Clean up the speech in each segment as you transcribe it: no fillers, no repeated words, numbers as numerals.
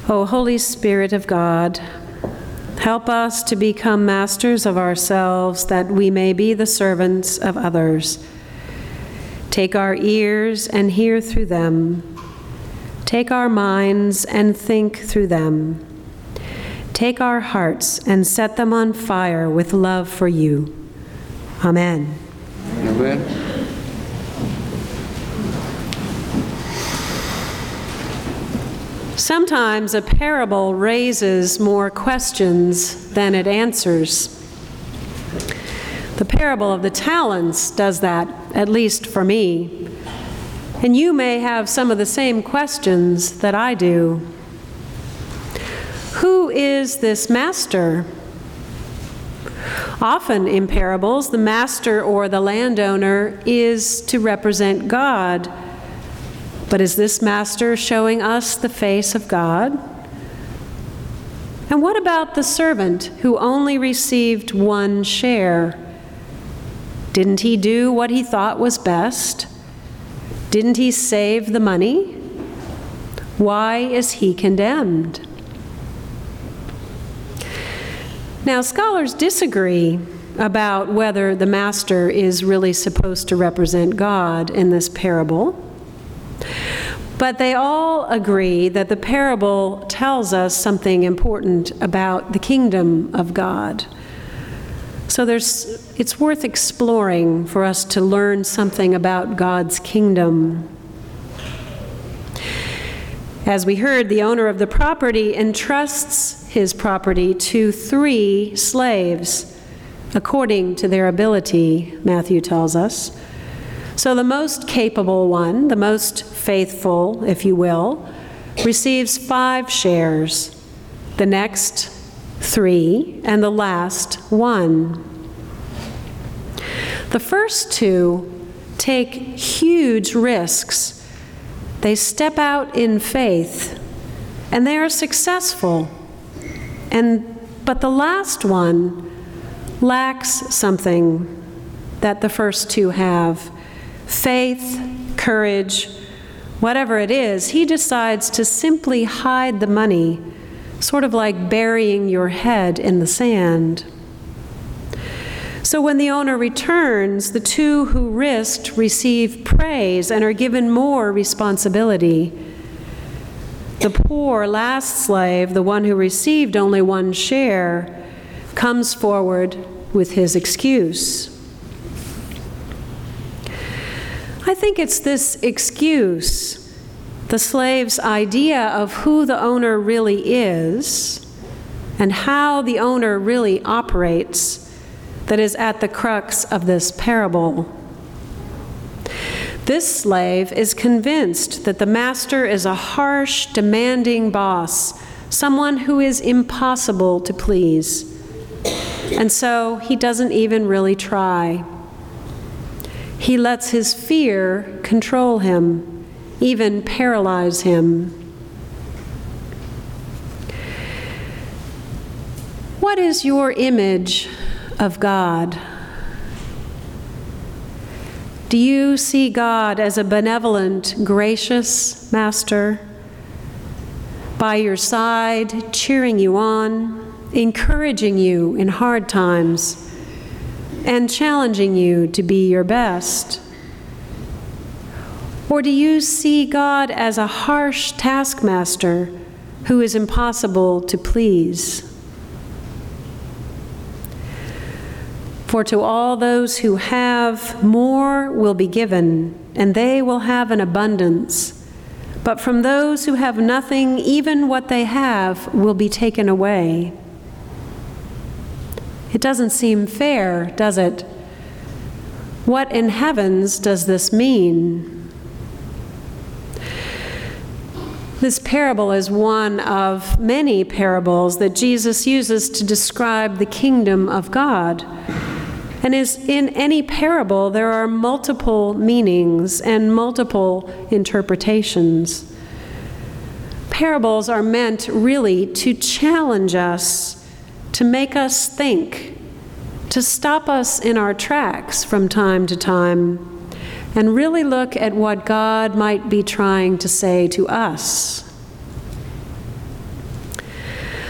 O Holy Spirit of God, help us to become masters of ourselves, that we may be the servants of others. Take our ears and hear through them. Take our minds and think through them. Take our hearts and set them on fire with love for you. Amen. Amen. Sometimes a parable raises more questions than it answers. The parable of the talents does that, at least for me. And you may have some of the same questions that I do. Who is this master? Often in parables, the master or the landowner is to represent God. But is this master showing us the face of God? And what about the servant who only received one share? Didn't he do what he thought was best? Didn't he save the money? Why is he condemned? Now, scholars disagree about whether the master is really supposed to represent God in this parable. But they all agree that the parable tells us something important about the kingdom of God. So it's worth exploring for us to learn something about God's kingdom. As we heard, the owner of the property entrusts his property to 3 slaves, according to their ability, Matthew tells us. So the most capable one, the most faithful, if you will, receives 5 shares, the next 3, and the last 1. The first 2 take huge risks. They step out in faith, and they are successful. But the last one lacks something that the first 2 have. Faith, courage, whatever it is, he decides to simply hide the money, sort of like burying your head in the sand. So when the owner returns, the 2 who risked receive praise and are given more responsibility. The poor last slave, the one who received only 1 share, comes forward with his excuse. I think it's this excuse, the slave's idea of who the owner really is and how the owner really operates, that is at the crux of this parable. This slave is convinced that the master is a harsh, demanding boss, someone who is impossible to please. And so he doesn't even really try. He lets his fear control him, even paralyze him. What is your image of God? Do you see God as a benevolent, gracious master, by your side, cheering you on, encouraging you in hard times, and challenging you to be your best? Or do you see God as a harsh taskmaster who is impossible to please? For to all those who have, more will be given, and they will have an abundance. But from those who have nothing, even what they have will be taken away. It doesn't seem fair, does it? What in heavens does this mean? This parable is one of many parables that Jesus uses to describe the kingdom of God. And as in any parable, there are multiple meanings and multiple interpretations. Parables are meant really to challenge us, to make us think, to stop us in our tracks from time to time, and really look at what God might be trying to say to us.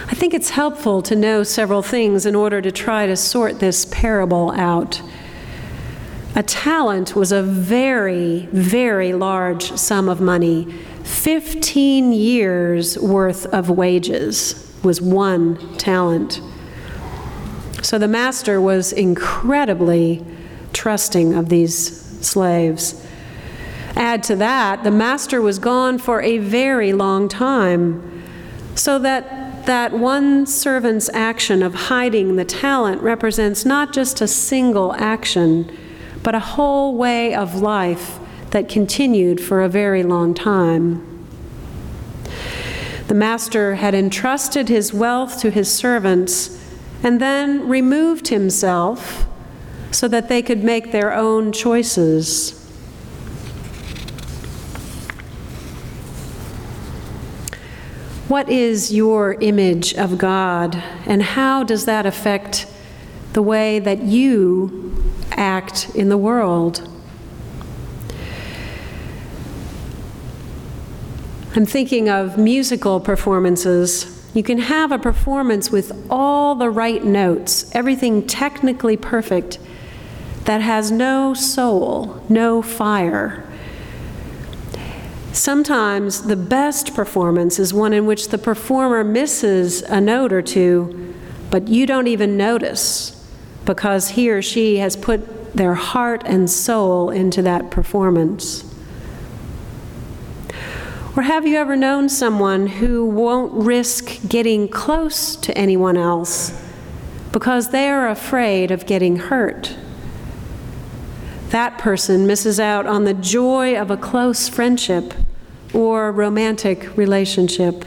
I think it's helpful to know several things in order to try to sort this parable out. A talent was a very, very large sum of money. 15 years' worth of wages was one talent. So the master was incredibly trusting of these slaves. Add to that, the master was gone for a very long time, so that one servant's action of hiding the talent represents not just a single action, but a whole way of life that continued for a very long time. The master had entrusted his wealth to his servants and then removed himself so that they could make their own choices. What is your image of God, and how does that affect the way that you act in the world? I'm thinking of musical performances. You can have a performance with all the right notes, everything technically perfect, that has no soul, no fire. Sometimes the best performance is one in which the performer misses a note or two, but you don't even notice because he or she has put their heart and soul into that performance. Or have you ever known someone who won't risk getting close to anyone else because they are afraid of getting hurt? That person misses out on the joy of a close friendship or romantic relationship.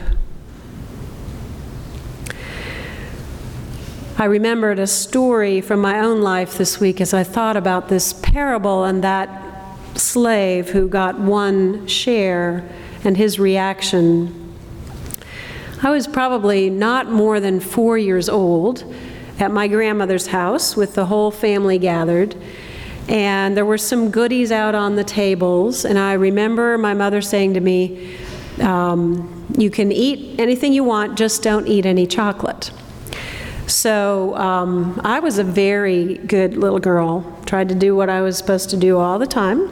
I remembered a story from my own life this week as I thought about this parable and that slave who got one share and his reaction. I was probably not more than 4 years old at my grandmother's house with the whole family gathered. And there were some goodies out on the tables, and I remember my mother saying to me, you can eat anything you want, just don't eat any chocolate. So I was a very good little girl, tried to do what I was supposed to do all the time.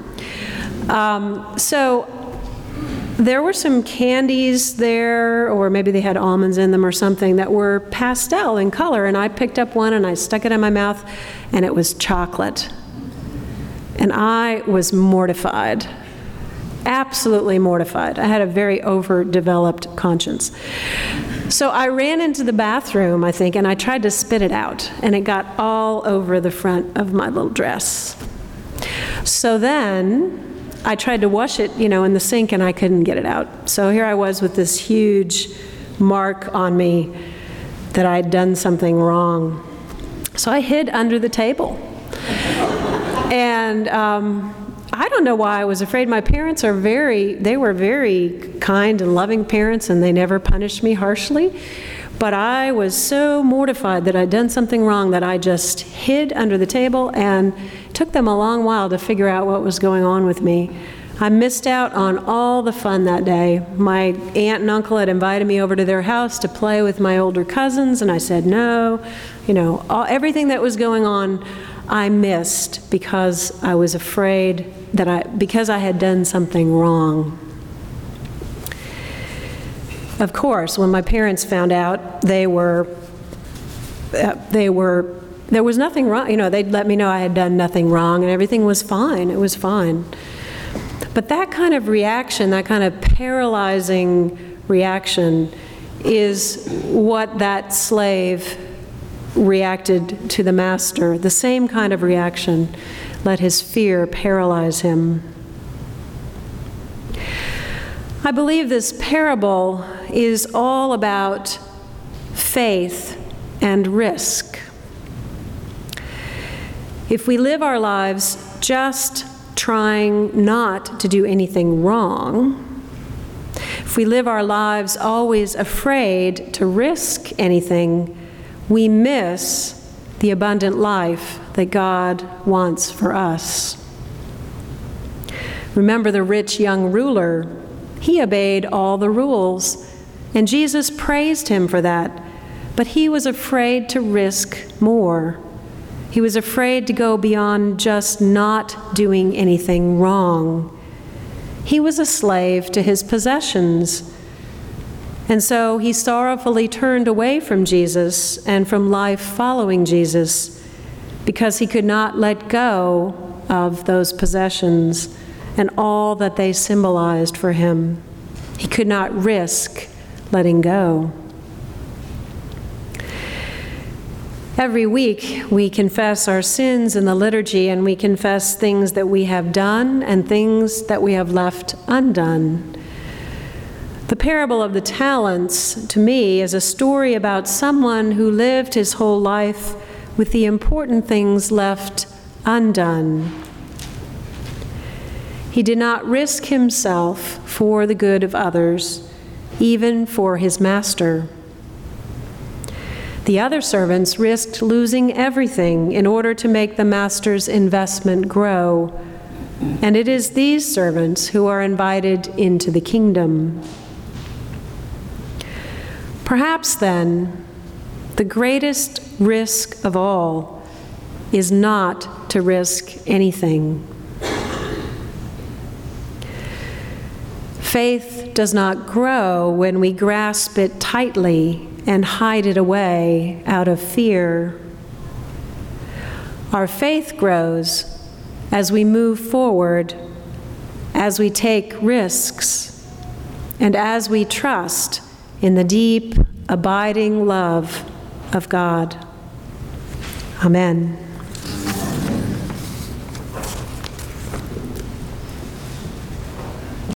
So there were some candies there, or maybe they had almonds in them or something, that were pastel in color, and I picked up one and I stuck it in my mouth, and it was chocolate. And I was mortified, absolutely mortified. I had a very overdeveloped conscience. So I ran into the bathroom, I think, and I tried to spit it out, and it got all over the front of my little dress. So then I tried to wash it, in the sink, and I couldn't get it out. So here I was with this huge mark on me that I'd done something wrong. So I hid under the table. And I don't know why I was afraid. My parents were very kind and loving parents, and they never punished me harshly. But I was so mortified that I'd done something wrong that I just hid under the table, and it took them a long while to figure out what was going on with me. I missed out on all the fun that day. My aunt and uncle had invited me over to their house to play with my older cousins, and I said no. Everything that was going on I missed because I was afraid because I had done something wrong. Of course, when my parents found out, there was nothing wrong. They'd let me know I had done nothing wrong and everything was fine. It was fine. But that kind of reaction, that kind of paralyzing reaction, is what that slave reacted to the master. The same kind of reaction let his fear paralyze him. I believe this parable is all about faith and risk. If we live our lives just trying not to do anything wrong, if we live our lives always afraid to risk anything, we miss the abundant life that God wants for us. Remember the rich young ruler. He obeyed all the rules, and Jesus praised him for that. but he was afraid to risk more. He was afraid to go beyond just not doing anything wrong. He was a slave to his possessions. And so he sorrowfully turned away from Jesus and from life following Jesus because he could not let go of those possessions and all that they symbolized for him. He could not risk letting go. Every week, we confess our sins in the liturgy, and we confess things that we have done and things that we have left undone. The parable of the talents, to me, is a story about someone who lived his whole life with the important things left undone. He did not risk himself for the good of others, even for his master. The other servants risked losing everything in order to make the master's investment grow, and it is these servants who are invited into the kingdom. Perhaps then, the greatest risk of all is not to risk anything. Faith does not grow when we grasp it tightly and hide it away out of fear. Our faith grows as we move forward, as we take risks, and as we trust in the deep, abiding love of God. Amen.